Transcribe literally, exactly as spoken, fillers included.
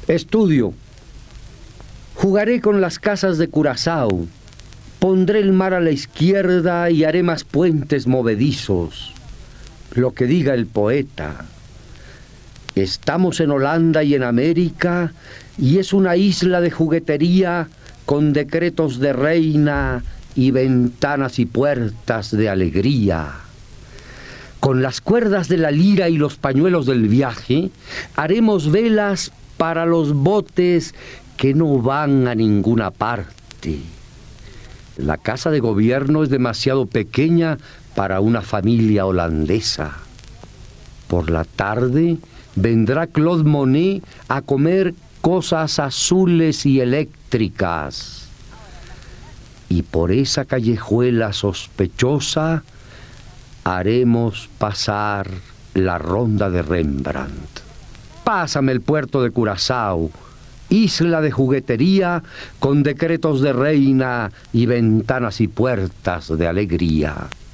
Estudio. Jugaré con las casas de Curazao. Pondré el mar a la izquierda y haré más puentes movedizos. Lo que diga el poeta. Estamos en Holanda y en América, y es una isla de juguetería con decretos de reina y ventanas y puertas de alegría. Con las cuerdas de la lira y los pañuelos del viaje, haremos velas para los botes que no van a ninguna parte. La casa de gobierno es demasiado pequeña para una familia holandesa. Por la tarde vendrá Claude Monet a comer cosas azules y eléctricas. Y por esa callejuela sospechosa haremos pasar la ronda de Rembrandt. Pásame el puerto de Curazao, isla de juguetería con decretos de reina y ventanas y puertas de alegría.